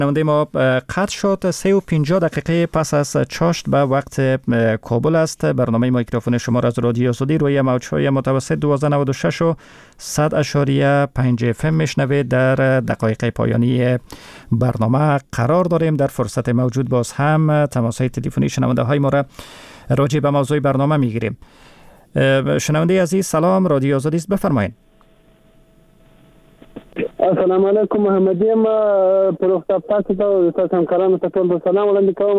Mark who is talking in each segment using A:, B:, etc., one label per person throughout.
A: شنونده ما قطع شد. 3:50 دقیقه پس از چاشت به وقت کابل است. برنامه میکروفون شما را از رادیو آزادی روی موج‌های متوسط 1296 و 100.5 FM میشنوید. در دقایق پایانی برنامه قرار داریم. در فرصت موجود باز هم تماس‌های تلفنی شنونده های ما را راجع به موضوع برنامه میگیریم. شنونده عزیز سلام، رادیو آزادی است، بفرمایید.
B: السلام علیکم محمدی. ما پروفتاپاس تو همکارانو ته ټول سلام وړاندې کوم.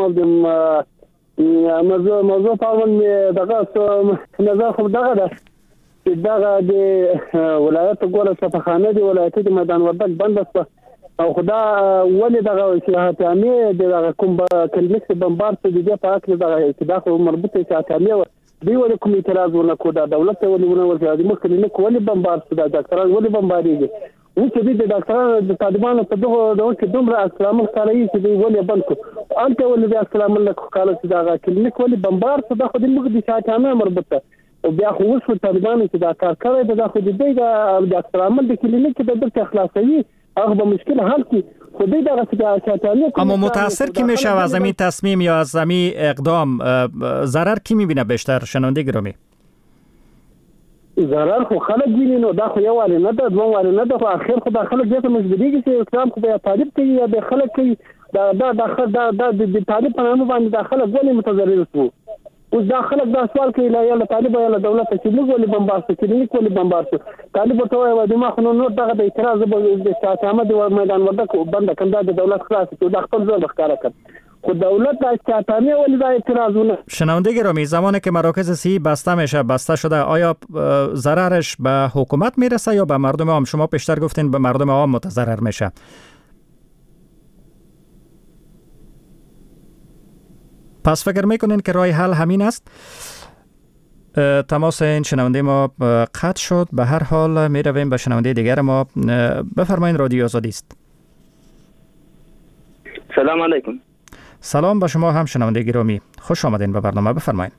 B: موضوع په اړه دغه نظر خو دغه ده چې دغه د ولایت ګوره صفخانه دی، ولایت د میدان وردګ بند است او خدا ولې دغه سیاحت عامه دغه کوم کلینیک بمبار څه دی په اړه دغه اتفاق مربوطه سیاحت عامه دی ولې کوم اعتراض ورنکو دا دولت ولې ورنه ورځي مخ کلینیک ولې بمبار څه دا ډاکټران ولې بمباریږي و چې د ډاکټرانو د طالبانو په دغه ډول کې دومره اسلام کاروي چې دی ولې بند کو انت ولې د اسلام الله کاله چې دا کلینیک ولې بمبار څه دا خو د موږ د سیاحت عامه مربوطه او بیا خو اوس طالبانو چې دا کار کوي دا خو د اسلام د کلینیک د دغه خلاصوي هغه به مشکل حل کی خودی دغه سیاستانه.
A: اما متاثر کی میشه از همین تصمیم یا از همین اقدام؟ ضرر کی میبینه بیشتر شنونده گرامی؟
B: ضرر خو خلک ویني دا خو یو واره نه ده دوه واره نه ده خو اخر خو داخله دې ته مجبوریږي چې اسلام خو به طالب کوي یا به خلک کوي دا د طالب په نامه باندې داخله ګولې متضرر شو. اوس دا خلک دا سوال کوي لا یا طالب یا دولت چې موږ ولې بمبار شو کلینیک ولې بمبار شو طالب ته وایي د ما خو نو دغه د اعتراض د سیاست عامه د میدان وردګ بند کنده د دولت خلاص ته د خپل ځل ښکارا کړ خود دولت دا استعمالی ولی دا اعتراضونه.
A: شنونده گرامی، زمانی که مراکز صحی بسته شده آیا ضررش به حکومت میرسه یا به مردم عام؟ شما پیشتر گفتین به مردم عام متضرر میشه. پس فکر میکنین که راه حل همین است؟ تماس این شنونده ما قطع شد. به هر حال میرویم به شنونده دیگر ما. بفرمایید، رادیو آزادی است.
C: سلام علیکم.
A: سلام به شما هم شنونده گرامی، خوش آمدین به برنامه، بفرمایید.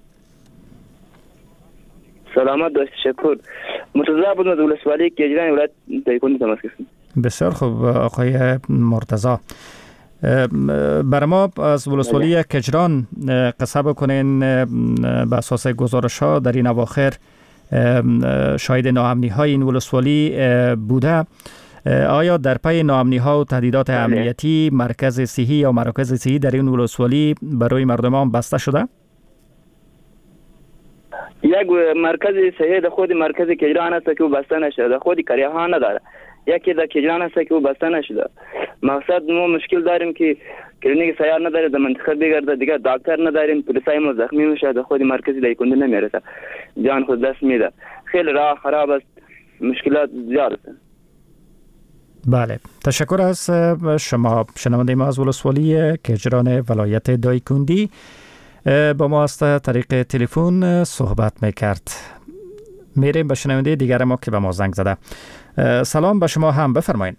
C: سلامت داشت، شکر. مرتضی بود از ولسوالی کیجران ولایت دایکندی تماس گرفتم.
A: بسیار خوب آقای مرتضی. برای ما از ولسوالی کیجران قصه بکنین. به اساس گزارش ها در این اواخر شاهد ناامنی های این ولسوالی بوده. آیا در پی ناامنی ها و تهدیدات امنیتی مرکز صحی یا مراکز صحی در این ولسوالی برای مردمان بسته شده؟
C: یک مرکز صحی در خود مرکز کیجران است که بسته نشده، در خود کریه ها نداره. یکی در کیجران است که بسته نشده. مقصد ما مشکل داریم که کلینیک سیار نداره، در منطقه بگرده دیگه دکتر نداریم، پلیسای ما زخمی میشه، در خود مرکز دایکنده نمیرسه، جان خود دست میده. خیلی راه خراب است، مشکلات زیاد است.
A: بله، تشکر از شما. شنونده ما از ولسوالی کیجران ولایت دایکندی با ما از طریق تلفن صحبت میکرد. میریم به شنونده دیگر ما که به ما زنگ زده. سلام به شما هم، بفرمایید.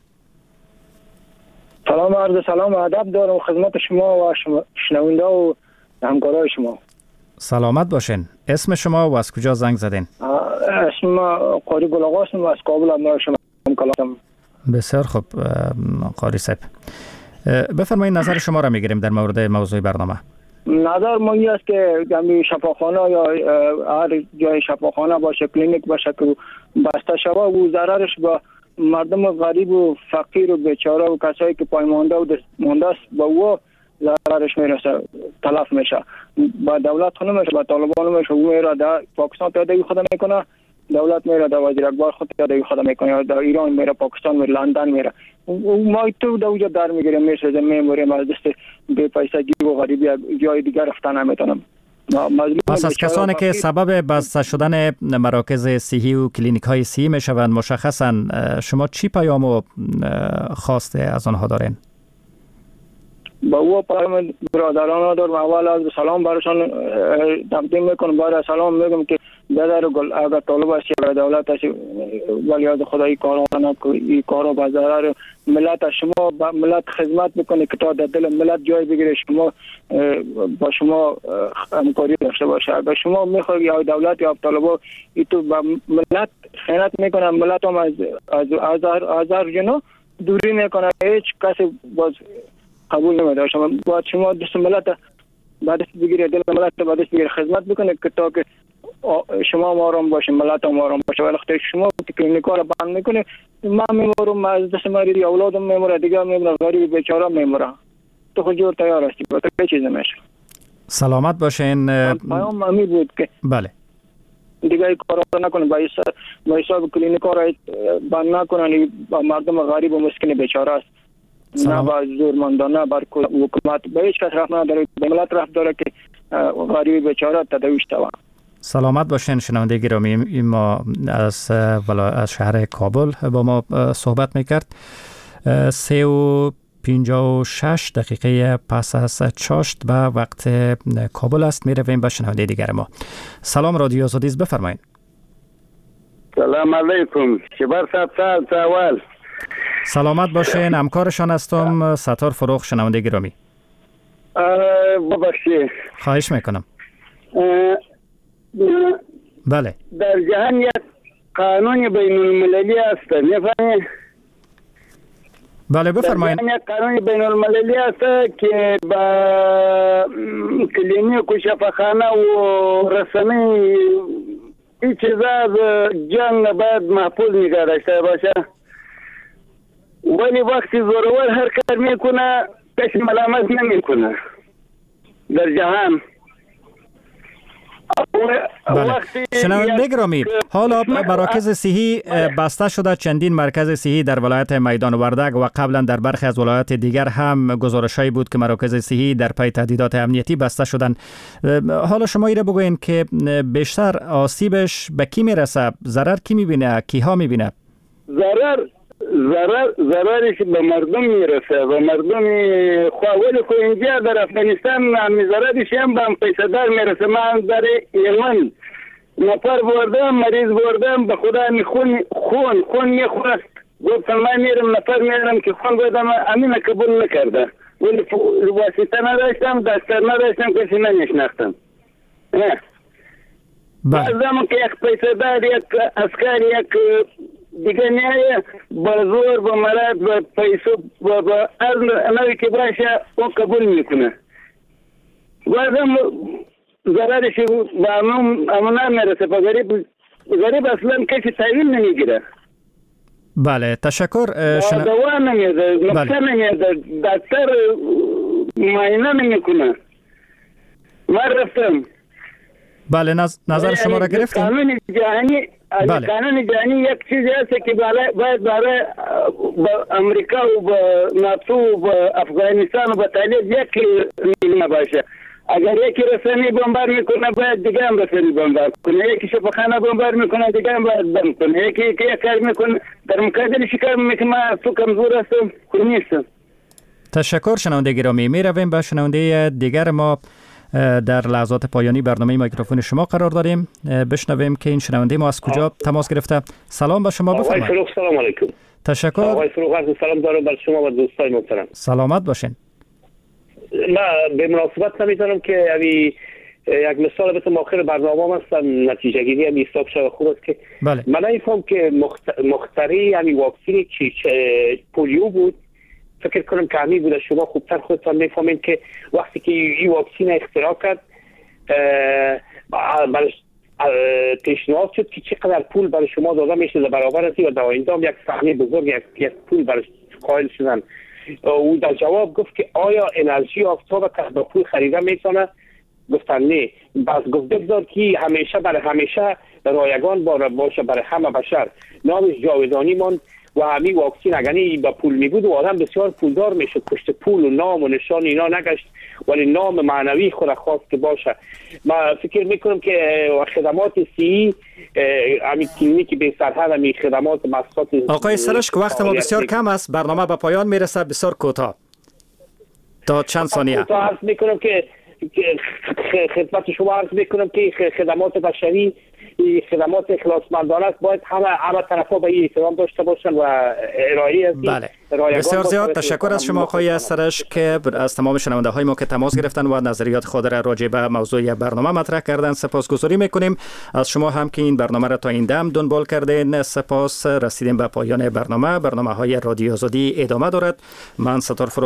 D: سلام، عرض سلام و ادب دارم خدمت شما و شنونده و همکارای شما.
A: سلامت باشین. اسم شما و از کجا زنگ زدین؟
D: اسم قاری گلاغاست و از کابل امرای شما کلام.
A: بسیار خوب قاری صاحب، بفرمایید نظر شما را میگیریم در مورد موضوع برنامه.
D: نظر من این است که گمی شفاخانه یا هر جای شفاخانه باشه، کلینیک باشه که بسته شده و ضررش با مردم غریب و فقیر و بیچاره و کسایی که پایمانده و مانده است با او ضررش میرسه، تلف میشه. با دولت خود نمیشه، با طالبان نمیشه. او میره در پاکستان پیادگی خود میکنه، دولت میره در وزیر اکبر خود پیادگی خود میکنه، در ایران میره، پاکستان میره، لندن میره. ما تو در اونجا در میگیریم، میسازیم، میموریم از دست بی پیسگی و غریبی جای دیگر رفتن نمیتونم.
A: پس از کسانی که سبب بسته شدن مراکز صحی و کلینیک های صحی میشوند مشخصا، شما چی پیام و خواسته از آنها دارین؟
D: با او پیام برادران دارم. اول از سلام برشان تقدیم میکنم، بعد سلام میگم که بدر گل اگر طالب است یا دولت است ولی از خدای کارا نکنه، این کارا به ضرر ملت. شما با ملت خدمت میکنه که تا در دل ملت جای بگیره، شما با شما همکاری داشته باشه. اگر شما میخواید یا دولت یا طالبا این تو با ملت خیانت میکنه، ملت هم از هر جنو دوری میکنه. هیچ کسی باز قبول نمی‌داشتم. باید شما دست ملت بعدش بگیرید، دل ملت بعدش بگیرید، خدمت بکنید که تا که شما آرام باشه، ملت آرام باشه. وقتی شما کلینیکا رو بند میکنید، من میمورم، از دست مریض اولادم میموره، دیگه میموره، غریب بیچاره میموره. تو خود جور تیار هستی، تو چه چیز نمیشه.
A: سلامت باشین.
D: پیام امی بود که
A: بله
D: دیگه این کارا نکنه، با حساب کلینیکا را بند نکنن، با مردم غریب و مسکین بیچاره است. نه با زورمندانه بر حکومت به هیچ کس رحم نداره، به ملت رحم داره که غریب بیچاره تداویش توان. سلامت
A: باشین شنونده گرامی. ما از شهر کابل با ما صحبت میکرد. 3:56 دقیقه پس از چاشت به وقت کابل است. می رویم به شنونده دیگر ما. سلام رادیو آزادی، بفرمایید.
B: سلام علیکم. شبر سال اول.
A: سلامت باشین. همکارشان هستم ستار فروغ. شنونده گرامی
B: ببخشید.
A: خواهش میکنم. بله.
B: در جهان یک قانون بین المللی است، میفهمید؟
A: بله بفرمایید.
B: در جهان یک قانون بین المللی است که با کلینیک و شفاخانه و رسمی این چیزا از جنگ باید محفوظ نگه داشته باشه. ولی وقتی زورور هر کار میکنه کسی ملامت نمیکنه در جهان.
A: بله. شنونده گرامی، حالا مراکز صحی بسته شده. چندین مرکز صحی در ولایت میدان وردک و قبلا در برخی از ولایات دیگر هم گزارشایی بود که مراکز صحی در پی تهدیدات امنیتی بسته شدن. حالا شما ایره بگوین که بیشتر آسیبش به کی میرسه؟ ضرر کی میبینه؟ کیها میبینه؟
B: ضررش به مردم میرسه، به مردم خواهولی که اینجا در افغانستان همی ضررش هم به پیسدار میرسه. من در یمن نفر بردم، مریض بردم، به خدا خون میخواست، گفتم من میرم نفر میرم که خون بردم، امین قبول نکرده. ولی واسطه نداشتم، دستر نداشتم، کسی نمیشناختم. بعضم که یک پیسدار، یک اسکر، یک دیگه نیایه با زور، با مرد، با پیسو، با از نوی که باشه اون قبول میکنه. بعضم ضررش با امونه میرسه. با غریب اصلا کسی تحویل نمیگیره.
A: بله تشکر.
B: دوا نمیده، نقصه نمیده، دکتر معاینه نمیکنه. من رفتم.
A: بله نظر شما را گرفتیم.
B: قانون جهانی قانون جهانی یک چیزی هست که باید برای امریکا و ناتو و افغانستان و طالب یک نیمه باشه. اگر یکی رسانی بمبار میکنه باید دیگه هم رسانی بمبار کنه، یکی شفاخانه بمبار میکنه دیگه هم باید بمب کنه، یکی کار میکنه. در مقابل شکار میکنه. من تو کمزور هستم، نیستم.
A: تشکر شنونده گرامی. می رویم به شنونده دیگر ما. در لحظات پایانی برنامه میکروفون شما قرار داریم. بشنویم که این شنونده ما از کجا تماس گرفته. سلام به شما، بفرمایید.
E: آقای فروغ سلام علیکم.
A: تشکر.
E: آقای فروغ عرض سلام دارم بر شما و دوستای محترم.
A: سلامت باشین.
E: من به مناسبت نمیتونم که یک مثال بتونم آخر برنامه هستم، نتیجه گیری هم حساب شده خوب است که
A: بله.
E: من نمیفهم که مخترع واکسین پولیو بود. فکر کنم که همین بوده. شما خوبتر خودتان میفهمین که وقتی که این واکسین اختراع کرد پیشنهاد شد که چقدر پول برای شما داده میشه در برابر از این و دوایندام یک سهمی بزرگ یک پول برای قائل شدن. او در جواب گفت که آیا انرژی آفتاب که با پول خریده میتونه؟ گفتن نه. بس گفت بگذار که همیشه برای همیشه رایگان باشه برای همه بشر. نامش جاودانی ماند و همین واکسین اگه با پول میبود و آدم بسیار پولدار میشد. پشت پول و نام و نشان اینا نگشت، ولی نام معنوی خود خواست که باشه. من فکر میکنم که خدمات صحی همین کلینیک به سرحد همین خدمات مؤسسات.
A: آقای سرشک وقت ما بسیار کم است، برنامه به پایان میرسه. بسیار کوتاه تا چند ثانیه.
E: کوتاه عرض میکنم که خدمت شما عرض میکنم که خدمات بشری، خدمات اخلاصمندانه است. باید همه طرفا به این احترام داشته باشن و ارائه از
A: بله. بسیار زیاد تشکر از شما آقای سرش که از تمام شنونده های ما که تماس گرفتن و نظریات خود را راجع به موضوع برنامه مطرح کردن سپاسگزاری میکنیم. از شما هم که این برنامه را تا این دم دنبال کردین سپاس. رسیدیم به پایان برنامه های رادیو آزادی ادامه دارد. من ستار